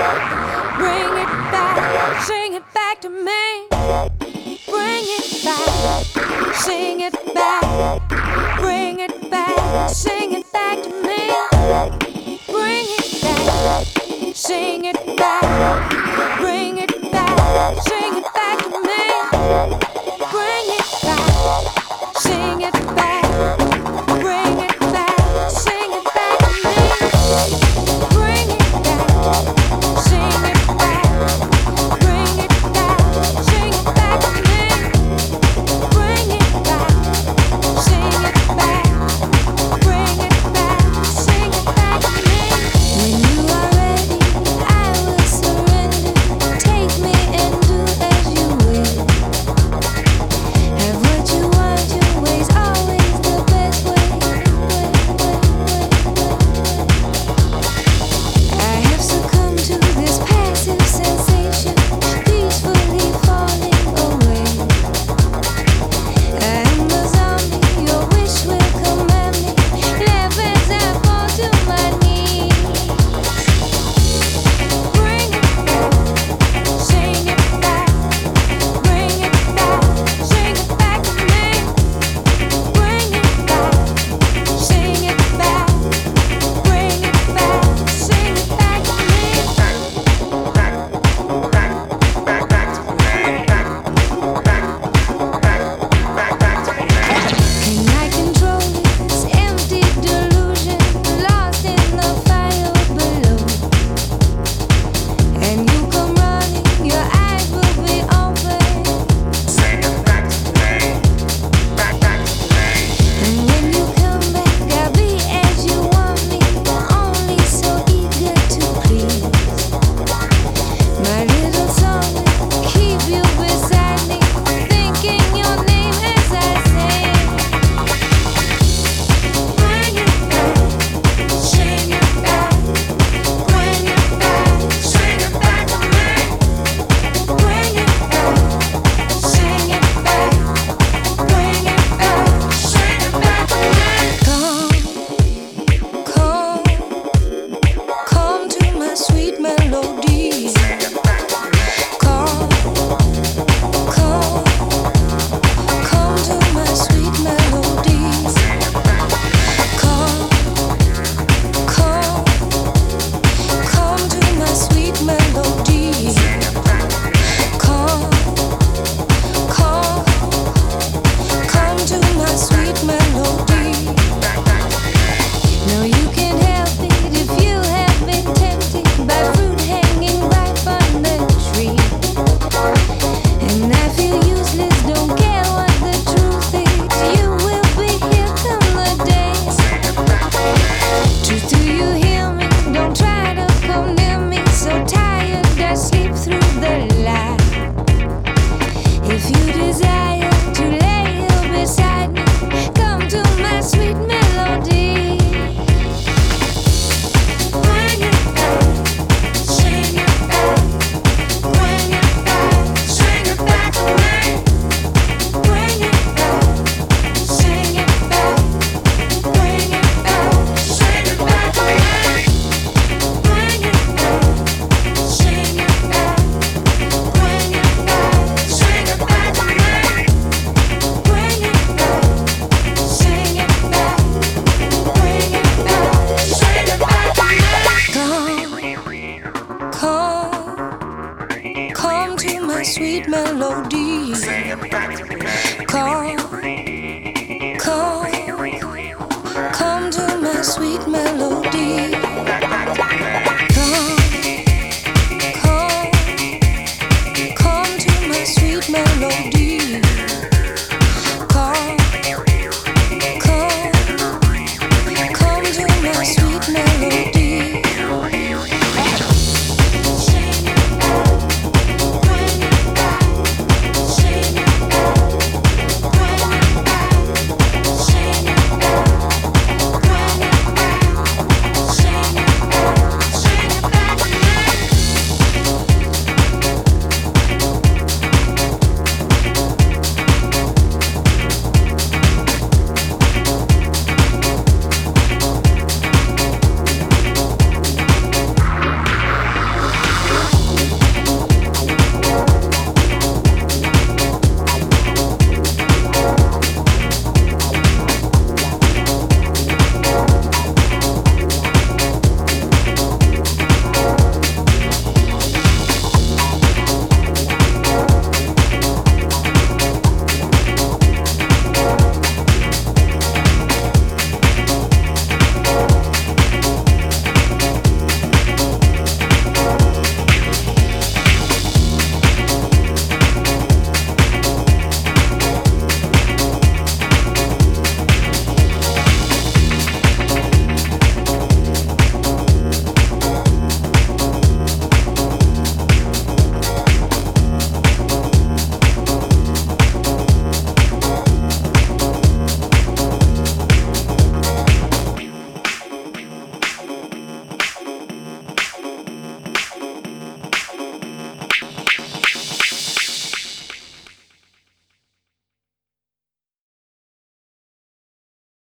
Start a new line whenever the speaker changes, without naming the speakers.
Bring it back, sing it back to me. Bring it back, sing it back. Bring it back, sing it back to me. Bring it back, sing it back. Bring it back, sing it back to me. Bring it back, sing it back. Bring it back, sing it back to me. Bring it back, sing it back. Bring it back, sing it back to me. Bring it back, sing it back. Bring it back, sing it back to me. When you are ready, I will surrender. Take me and do as you will. Have what you want, your way's always the best way. I have succumbed to this passive sensation, peacefully falling away. I am a zombie, your wish will command me. Laugh as I fall to my knees. Bring it back, sing it back. Bring it back, sing it back to me. Bring it back, sing it back. Bring it back, sing it back to me. Can I control this empty delusion, lost in the fire below? And you come running, your eyes will be open. And when you come back, I'll be as you want me, only so eager to please. My little song will keep you beside me, thinking your name as I sing. Bring it back, sing it back. Bring it back, sing it back to me. Bring it back, sing it back. Bring it back, sing it back to me. Come to my sweet melody. Come to my sweet melody. Come to my sweet melody. Come to my sweet melody. No, you can't help it if you have been tempted by fruit hanging ripe on the tree. And I feel useless, don't care what the truth is. You will be here come the day. Truth, do you hear me? Don't try to come near me. So tired, I sleep through the light. If you desire to lay here beside me, come to my sweet melody. Bring it back, sing it back. Bring it back, sing it back to me. Bring it back, sing it back. Bring it back, sing it back to me. Bring it back, sing it back. Bring it back, sing it back to me. Bring it back, sing it back. Bring it back, sing it back to me. Come to my sweet melody.